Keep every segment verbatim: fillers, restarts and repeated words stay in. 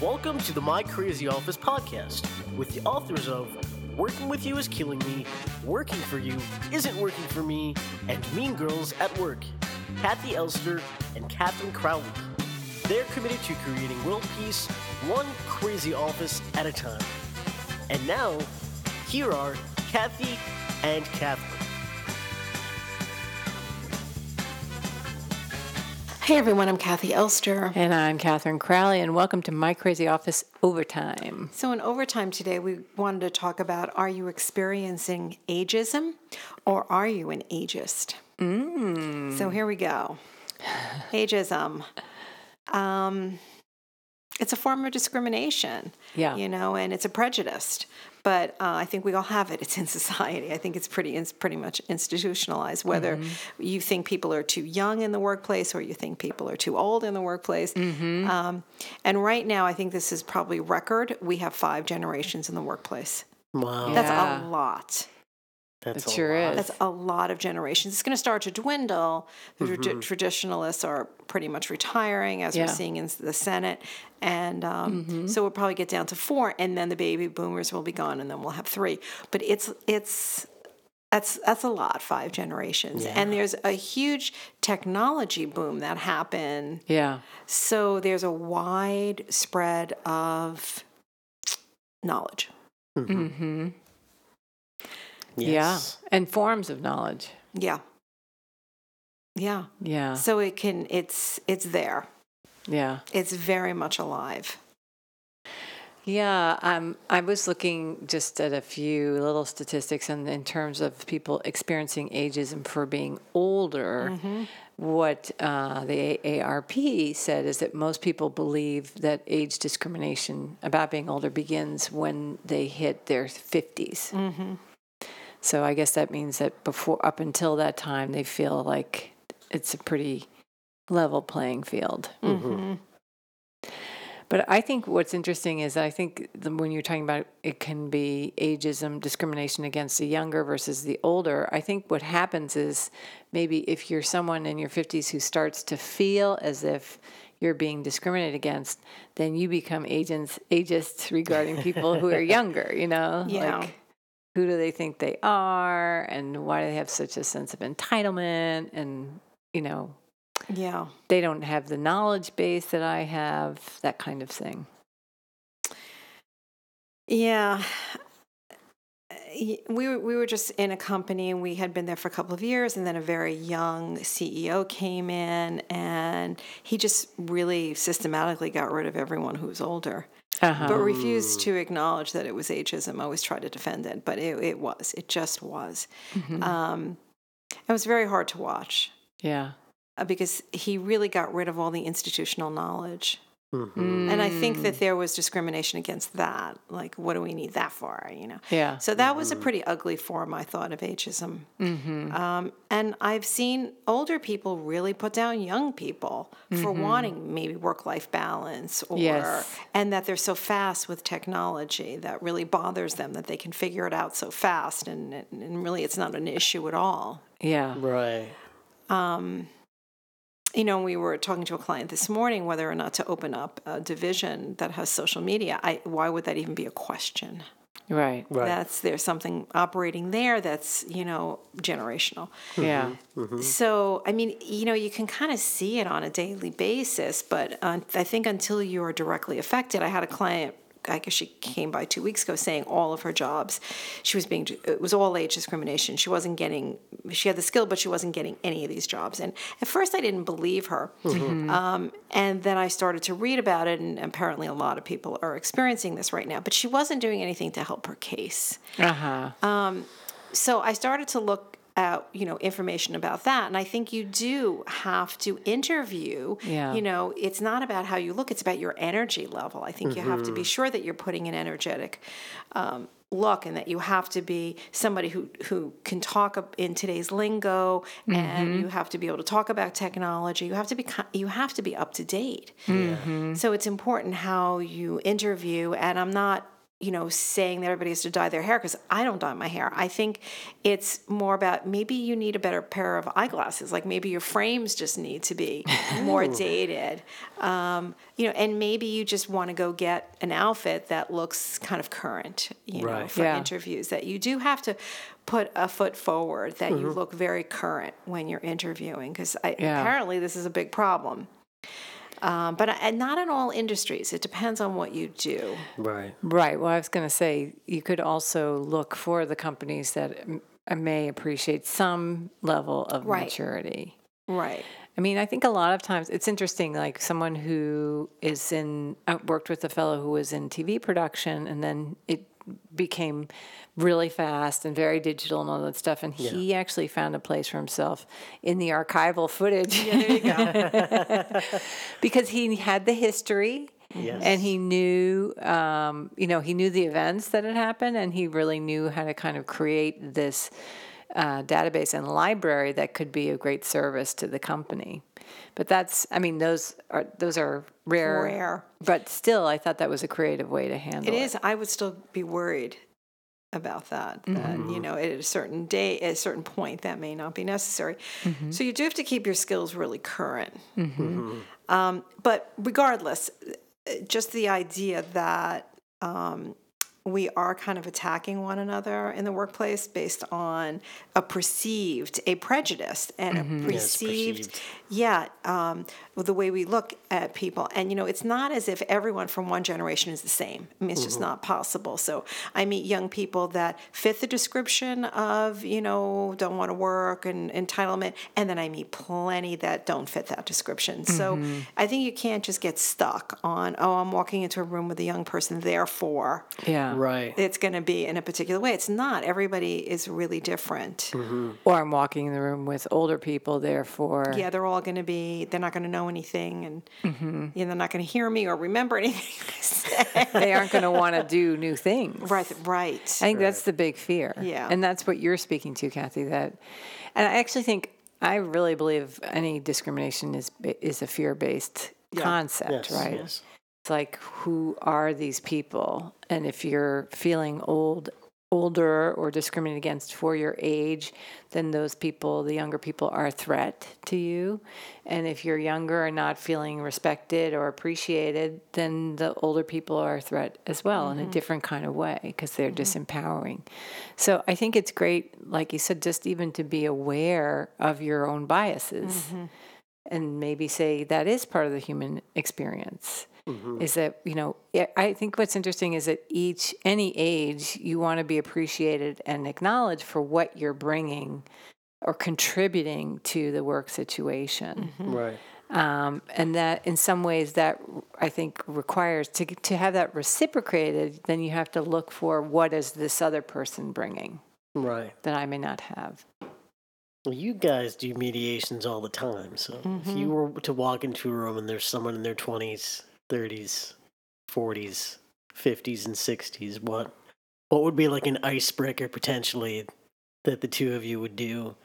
Welcome to the My Crazy Office podcast with the authors of Working With You Is Killing Me, Working For You Isn't Working For Me, and Mean Girls at Work, Kathy Elster and Catherine Crowley. They're committed to creating world peace, one crazy office at a time. And now, here are Kathy and Catherine. Hey everyone, I'm Kathy Elster. And I'm Catherine Crowley, and welcome to My Crazy Office Overtime. So in Overtime today, we wanted to talk about, are you experiencing ageism or are you an ageist? Mm. So here we go. Ageism. Um, it's a form of discrimination, Yeah. you know, and it's a prejudice. But uh, I think we all have it. It's in society. I think it's pretty it's pretty much institutionalized, whether mm-hmm. you think people are too young in the workplace or you think people are too old in the workplace. Mm-hmm. Um, and right now, I think this is probably record. We have five generations in the workplace. Wow. That's Yeah. a lot. That's It a sure lot. is. That's a lot of generations. It's going to start to dwindle. The Mm-hmm. trad- traditionalists are pretty much retiring, as Yeah. we're seeing in the Senate. And um, Mm-hmm. so we'll probably get down to four, and then the baby boomers will be gone, and then we'll have three. But it's it's that's that's a lot, five generations. Yeah. And there's a huge technology boom that happened. Yeah. So there's a wide spread of knowledge. Mm-hmm. Yes. Yeah. And forms of knowledge. Yeah. Yeah. Yeah. So it can it's it's there. Yeah. It's very much alive. Yeah. Um, I was looking just at a few little statistics in, in terms of people experiencing ageism for being older. Mm-hmm. What uh, the A A R P said is that most people believe that age discrimination about being older begins when they hit their fifties. Mm-hmm. So I guess that means that before, up until that time, they feel like it's a pretty level playing field. Mm-hmm. But I think what's interesting is I think the, when you're talking about it can be ageism, discrimination against the younger versus the older, I think what happens is maybe if you're someone in your fifties who starts to feel as if you're being discriminated against, then you become agents, ageist regarding people who are younger, you know? Yeah. Like, who do they think they are, and why do they have such a sense of entitlement? And, you know, Yeah. they don't have the knowledge base that I have, that kind of thing. Yeah. We were, we were just in a company, and we had been there for a couple of years, and then a very young C E O came in, and he just really systematically got rid of everyone who was older. Uh-huh. But refused to acknowledge that it was ageism. I always tried to defend it, but it, it was. It just was. Mm-hmm. Um, it was very hard to watch Yeah. uh, because he really got rid of all the institutional knowledge. Mm-hmm. And I think that there was discrimination against that. Like, what do we need that for, you know? Yeah. So that was a pretty ugly form, I thought, of ageism. Mm-hmm. Um, and I've seen older people really put down young people for wanting maybe work-life balance, or Yes. and that they're so fast with technology that really bothers them, that they can figure it out so fast, and, and really it's not an issue at all. Yeah. Right. You know, we were talking to a client this morning whether or not to open up a division that has social media. I, why would that even be a question? Right. Right. That's there's something operating there that's, you know, generational. Yeah. So, I mean, you know, you can kind of see it on a daily basis, but uh, I think until you are directly affected, I had a client, I guess she came by two weeks ago saying all of her jobs, she was being, it was all age discrimination. She wasn't getting, she had the skill, but she wasn't getting any of these jobs. And at first I didn't believe her. Mm-hmm. Um, and then I started to read about it, and apparently a lot of people are experiencing this right now, but she wasn't doing anything to help her case. Uh-huh. So I started to look at, you know, information about that. And I think you do have to interview, Yeah. you know, it's not about how you look, it's about your energy level. I think you have to be sure that you're putting an energetic um, look, and that you have to be somebody who, who can talk in today's lingo, and you have to be able to talk about technology. You have to be, you have to be up to date. So it's important how you interview, and I'm not you know, saying that everybody has to dye their hair, because I don't dye my hair. I think it's more about maybe you need a better pair of eyeglasses. Like maybe your frames just need to be more dated. Um, you know, and maybe you just want to go get an outfit that looks kind of current, you know, Right. for Yeah. interviews. That you do have to put a foot forward, that you look very current when you're interviewing, because Yeah. apparently this is a big problem. Um, but and not in all industries. It depends on what you do. Right. Right. Well, I was going to say you could also look for the companies that m- may appreciate some level of Right. maturity. Right. I mean, I think a lot of times it's interesting, like someone who is in, I worked with a fellow who was in T V production, and then it became really fast and very digital and all that stuff. And he actually found a place for himself in the archival footage. Yeah, there you go. Because he had the history. Yes. And he knew, um, you know, he knew the events that had happened, and he really knew how to kind of create this uh, database and library that could be a great service to the company. But that's, I mean, those are those are rare. Rare. But still, I thought that was a creative way to handle It it. is. I would still be worried about that. That you know, at a certain day, at a certain point, that may not be necessary. So you do have to keep your skills really current. Um, but regardless, just the idea that um, we are kind of attacking one another in the workplace based on a perceived, a prejudice and a perceived, perceived. yeah, um, the way we look at people. And, you know, it's not as if everyone from one generation is the same. I mean, it's just not possible. So I meet young people that fit the description of, you know, don't want to work and entitlement. And then I meet plenty that don't fit that description. So I think you can't just get stuck on, oh, I'm walking into a room with a young person, therefore Yeah. Right. it's going to be in a particular way. It's not. Everybody is really different. Or I'm walking in the room with older people, therefore. Yeah, they're all going to be, they're not going to know anything, and you know, they're not going to hear me or remember anything I say. They aren't going to want to do new things. Right, right. I think that's the big fear. Yeah. And that's what you're speaking to, Kathy. That, and I actually think, I really believe any discrimination is is a fear-based concept, Yes. right? Yes. It's like, who are these people? And if you're feeling old, older or discriminated against for your age, then those people, the younger people, are a threat to you. And if you're younger and not feeling respected or appreciated, then the older people are a threat as well in a different kind of way, because they're disempowering. So I think it's great, like you said, just even to be aware of your own biases and maybe say that is part of the human experience. Is that, you know, I think what's interesting is that each, any age, you want to be appreciated and acknowledged for what you're bringing or contributing to the work situation. Right. Um, and that in some ways that I think requires to to have that reciprocated, then you have to look for what is this other person bringing Right. that I may not have. Well, you guys do mediations all the time. So if you were to walk into a room and there's someone in their twenties, thirties, forties, fifties, and sixties, what what would be like an icebreaker potentially that the two of you would do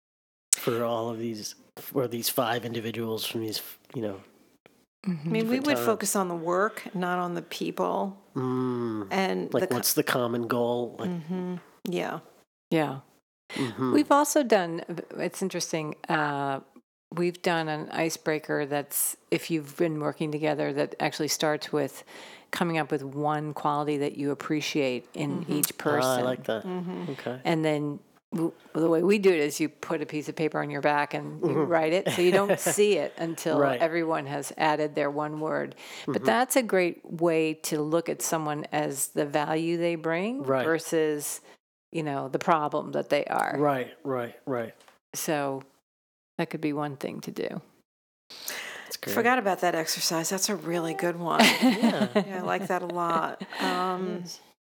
for all of these, for these five individuals from these, you know? I mean, we different would times? focus on the work, not on the people. Mm, And like, the, co- what's the common goal? Like, yeah. Yeah. mhm. We've also done, it's interesting, uh, we've done an icebreaker that's, if you've been working together, that actually starts with coming up with one quality that you appreciate in each person. Ah, I like that. Okay. And then w- the way we do it is you put a piece of paper on your back and you write it, so you don't see it until Right. everyone has added their one word. But that's a great way to look at someone as the value they bring Right. versus, you know, the problem that they are. Right, right, right. So that could be one thing to do. That's great. Forgot about that exercise. That's a really good one. Yeah. Yeah, I like that a lot. Um,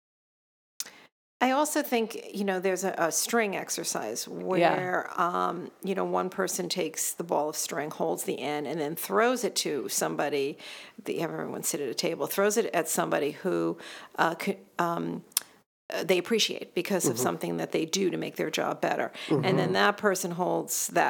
I also think, you know, there's a, a string exercise where, um, you know, one person takes the ball of string, holds the end, and then throws it to somebody. The, everyone sit at a table, throws it at somebody who uh, c- um, uh, they appreciate because of something that they do to make their job better. And then that person holds that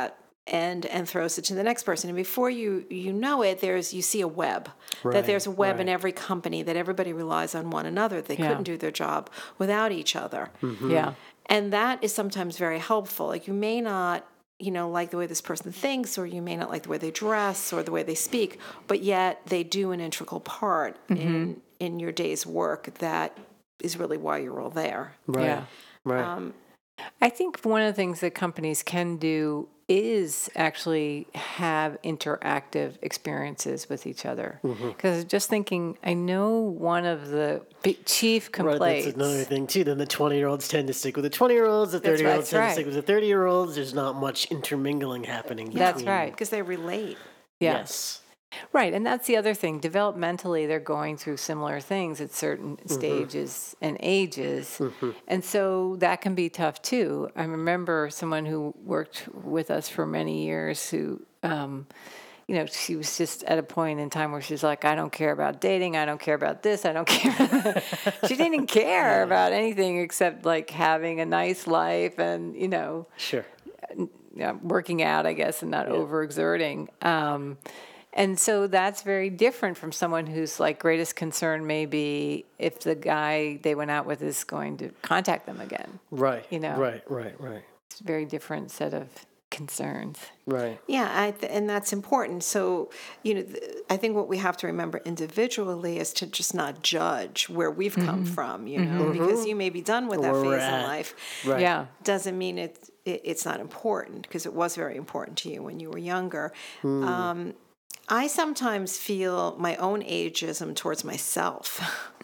and and throws it to the next person. And before you you know it, there's you see a web. Right, that there's a web in right. every company, that everybody relies on one another. They Yeah. couldn't do their job without each other. Yeah. And that is sometimes very helpful. Like you may not, you know, like the way this person thinks, or you may not like the way they dress or the way they speak, but yet they do an integral part in in your day's work that is really why you're all there. Right. Yeah. Right. Um, I think one of the things that companies can do is actually have interactive experiences with each other. Because just thinking, I know one of the big chief Right, complaints. that's another thing too. Then the twenty-year-olds tend to stick with the twenty-year-olds. The That's right, thirty-year-olds tend right. to stick with the thirty-year-olds. There's not much intermingling happening. That's between- right. because they relate. Yeah. Yes. Right, and that's the other thing. Developmentally, they're going through similar things at certain stages and ages. And so that can be tough too. I remember someone who worked with us for many years who, um, you know, she was just at a point in time where she's like, I don't care about dating. I don't care about this. I don't care. She didn't care about anything except like having a nice life and, you know, Sure. yeah, working out, I guess, and not overexerting. Um, and so that's very different from someone whose like greatest concern may be if the guy they went out with is going to contact them again. Right. You know. Right. Right. Right. It's a very different set of concerns. Right. Yeah, I th- and that's important. So, you know, th- I think what we have to remember individually is to just not judge where we've come from, you know, because you may be done with that Where we're phase in at. life. Right. Uh, Yeah. Doesn't mean it, it it's not important, because it was very important to you when you were younger. Um, I sometimes feel my own ageism towards myself.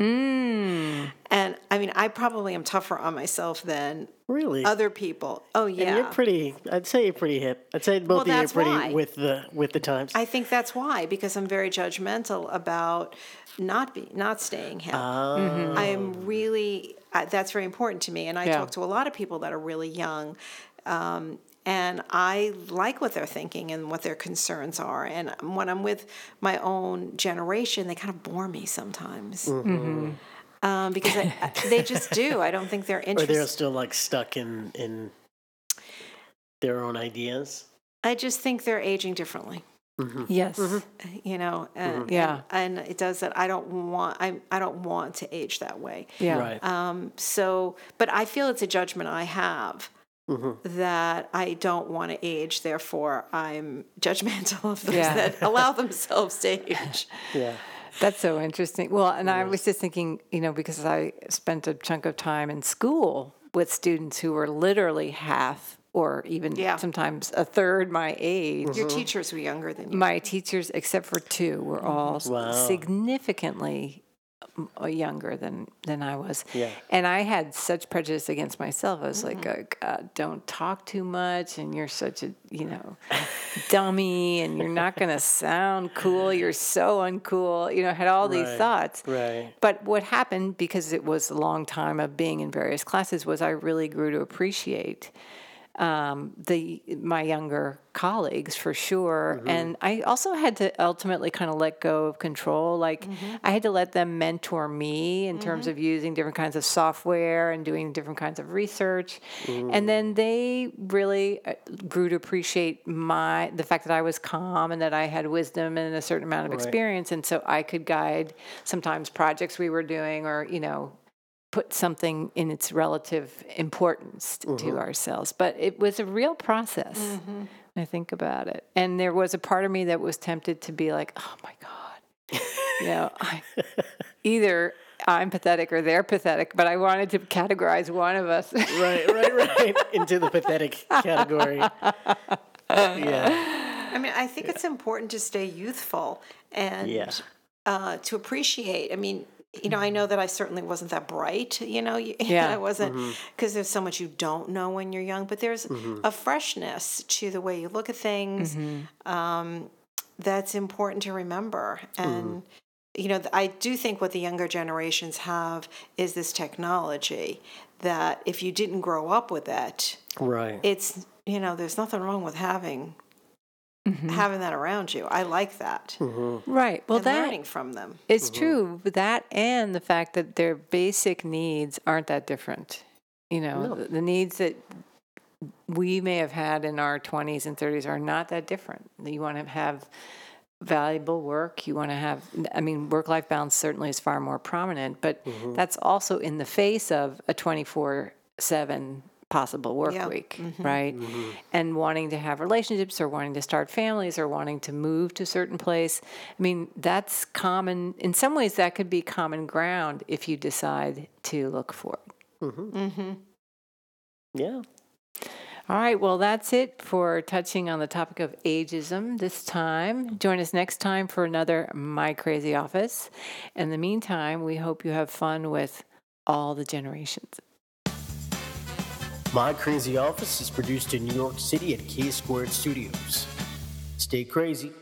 Mm. And I mean, I probably am tougher on myself than Really. other people. Oh, yeah. And you're pretty. I'd say you're pretty hip. I'd say both Well, of you are that's pretty why. with the with the times. I think that's why, because I'm very judgmental about not be not staying hip. Oh. I am really uh, that's very important to me, and I Yeah. talk to a lot of people that are really young, um, and I like what they're thinking and what their concerns are. And when I'm with my own generation, they kind of bore me sometimes. Um, because I, I- they just do. I don't think they're Or interested. they're still like stuck in in their own ideas. I just think they're aging differently. Yes. You know, and, Yeah. and, and it does that. I don't want. I I don't want to age that way. Yeah. Right. Um, so, but I feel it's a judgment I have that I don't want to age. Therefore, I'm judgmental of those Yeah. that allow themselves to age. Yeah. That's so interesting. Well, and I was just thinking, you know, because I spent a chunk of time in school with students who were literally half or even Yeah. sometimes a third my age. Your teachers were younger than you. My teachers, except for two, were all s- Wow. significantly um, uh, younger than, than I was. Yeah. And I had such prejudice against myself. I was like, oh, God, don't talk too much. And you're such a, you know, dummy. And you're not going to sound cool. You're so uncool. You know, I had all these Right. thoughts. Right. But what happened, because it was a long time of being in various classes, was I really grew to appreciate um, the my younger colleagues for sure, and I also had to ultimately kind of let go of control. Like I had to let them mentor me in terms of using different kinds of software and doing different kinds of research, and then they really uh, grew to appreciate my the fact that I was calm and that I had wisdom and a certain amount of experience, and so I could guide sometimes projects we were doing, or you know, put something in its relative importance t- to ourselves. But it was a real process. I think about it. And there was a part of me that was tempted to be like, oh my God, you know, I, either I'm pathetic or they're pathetic, but I wanted to categorize one of us. Right. Right. Right. Into the pathetic category. Yeah. I mean, I think it's important to stay youthful and Yeah. uh, to appreciate. I mean, you know, I know that I certainly wasn't that bright, you know, you, Yeah. I wasn't, because there's so much you don't know when you're young, but there's a freshness to the way you look at things um, that's important to remember. And, you know, I do think what the younger generations have is this technology that if you didn't grow up with it, Right. it's, you know, there's nothing wrong with having having that around you. I like that. Right. Well, and that learning from them. it's true. But that and the fact that their basic needs aren't that different. You know, No. the, the needs that we may have had in our twenties and thirties are not that different. You want to have valuable work. You want to have, I mean, work-life balance certainly is far more prominent, but mm-hmm. that's also in the face of a twenty-four seven possible work yeah. week, mm-hmm. right? Mm-hmm. And wanting to have relationships or wanting to start families or wanting to move to a certain place. I mean, that's common. In some ways, that could be common ground if you decide to look for it. Mm-hmm. Mm-hmm. Yeah. All right, well, that's it for touching on the topic of ageism this time. Join us next time for another My Crazy Office. In the meantime, we hope you have fun with all the generations. My Crazy Office is produced in New York City at K Squared Studios. Stay crazy.